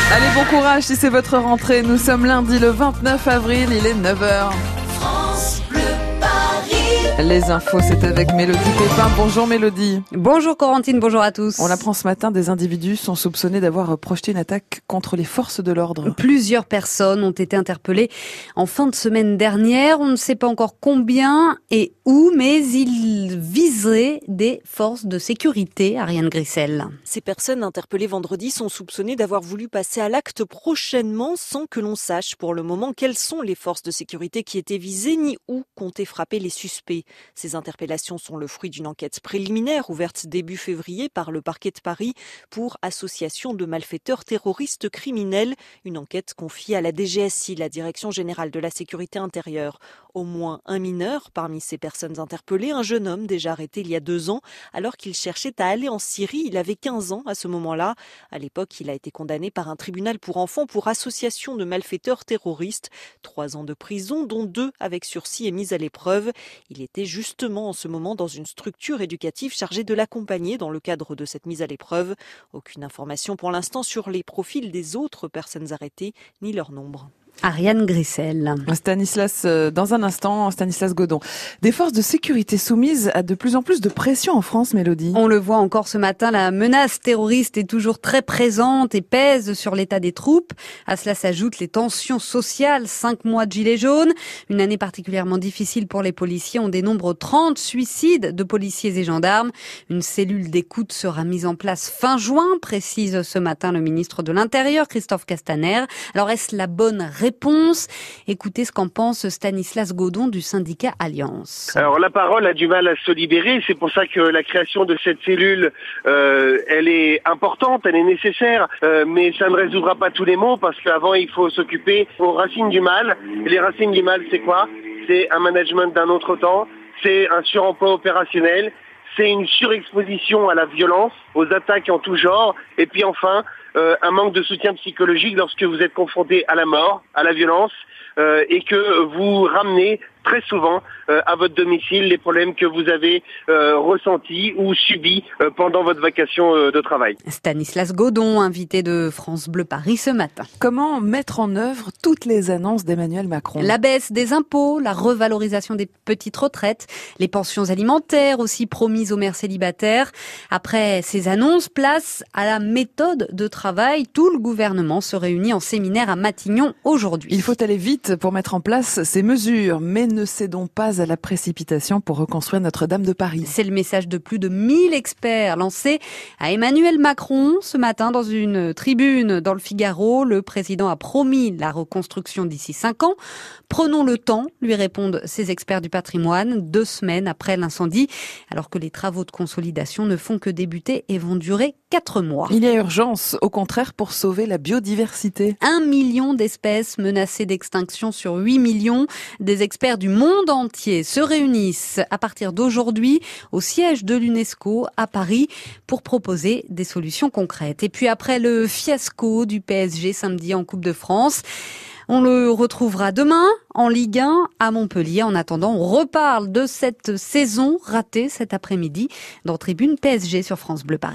Allez, bon courage si c'est votre rentrée. Nous sommes lundi le 29 avril, il est 9h. France Bleu Paris. Les infos, c'est avec Mélodie Pépin. Bonjour Mélodie. Bonjour Corentine, bonjour à tous. On apprend ce matin, des individus sont soupçonnés d'avoir projeté une attaque contre les forces de l'ordre. Plusieurs personnes ont été interpellées en fin de semaine dernière. On ne sait pas encore combien et où, mais ils viseraient des forces de sécurité. Ariane Grissel. Ces personnes interpellées vendredi sont soupçonnées d'avoir voulu passer à l'acte prochainement sans que l'on sache pour le moment quelles sont les forces de sécurité qui étaient visées ni où comptaient frapper les suspects. Ces interpellations sont le fruit d'une enquête préliminaire ouverte début février par le parquet de Paris pour association de malfaiteurs terroristes criminels. Une enquête confiée à la DGSI, la Direction Générale de la Sécurité Intérieure. Au moins un mineur parmi ces personnes interpellées, un jeune homme déjà arrêté il y a 2 ans alors qu'il cherchait à aller en Syrie. Il avait 15 ans à ce moment-là. À l'époque, il a été condamné par un tribunal pour enfants pour association de malfaiteurs terroristes. 3 ans de prison, dont 2 avec sursis et mise à l'épreuve. Il était justement en ce moment dans une structure éducative chargée de l'accompagner dans le cadre de cette mise à l'épreuve. Aucune information pour l'instant sur les profils des autres personnes arrêtées ni leur nombre. Ariane Grissel. Dans un instant, Stanislas Godon. Des forces de sécurité soumises à de plus en plus de pression en France, Mélodie. On le voit encore ce matin, la menace terroriste est toujours très présente et pèse sur l'état des troupes. À cela s'ajoutent les tensions sociales, 5 mois de gilets jaunes. Une année particulièrement difficile pour les policiers. On dénombre 30 suicides de policiers et gendarmes. Une cellule d'écoute sera mise en place fin juin, précise ce matin le ministre de l'Intérieur, Christophe Castaner. Alors est-ce la bonne réponse? Écoutez ce qu'en pense Stanislas Godon du syndicat Alliance. Alors la parole a du mal à se libérer, c'est pour ça que la création de cette cellule, elle est importante, elle est nécessaire, mais ça ne résoudra pas tous les maux parce qu'avant il faut s'occuper aux racines du mal. Et les racines du mal, c'est quoi? C'est un management d'un autre temps, c'est un suremploi opérationnel, c'est une surexposition à la violence, aux attaques en tout genre, et puis enfin un manque de soutien psychologique lorsque vous êtes confronté à la mort, à la violence, et que vous ramenez très souvent à votre domicile les problèmes que vous avez ressentis ou subis pendant votre vacation de travail. Stanislas Godon, invité de France Bleu Paris ce matin. Comment mettre en œuvre toutes les annonces d'Emmanuel Macron? La baisse des impôts, la revalorisation des petites retraites, les pensions alimentaires aussi promises aux mères célibataires. Après ces annonces, place à la méthode de travail. Tout le gouvernement se réunit en séminaire à Matignon aujourd'hui. Il faut aller vite pour mettre en place ces mesures, mais ne cédons pas à la précipitation pour reconstruire Notre-Dame de Paris. C'est le message de plus de 1000 experts lancé à Emmanuel Macron ce matin dans une tribune dans le Figaro. Le président a promis la reconstruction d'ici 5 ans. Prenons le temps, lui répondent ces experts du patrimoine, 2 semaines après l'incendie, alors que les travaux de consolidation ne font que débuter et vont durer 4 mois. Il y a urgence, au contraire, pour sauver la biodiversité. 1 million d'espèces menacées d'extinction sur 8 millions. Des experts du monde entier se réunissent à partir d'aujourd'hui au siège de l'UNESCO à Paris pour proposer des solutions concrètes. Et puis après le fiasco du PSG samedi en Coupe de France, on le retrouvera demain en Ligue 1 à Montpellier. En attendant, on reparle de cette saison ratée cet après-midi dans Tribune PSG sur France Bleu Paris.